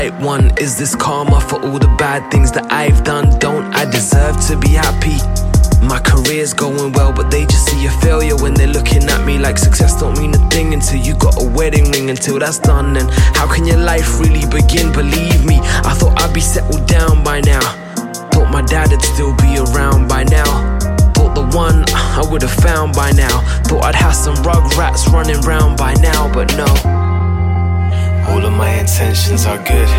Right one, is this karma for all the bad things that I've done? Don't I deserve to be happy? My career's going well, but they just see a failure when they're looking at me like success don't mean a thing until you got a wedding ring. Until that's done, then how can your life really begin? Believe me, I thought I'd be settled down by now. Thought my dad'd still be around by now. Thought the one I would have found by now. Thought I'd have some rugrats running round by now, but no. All of my intentions are good,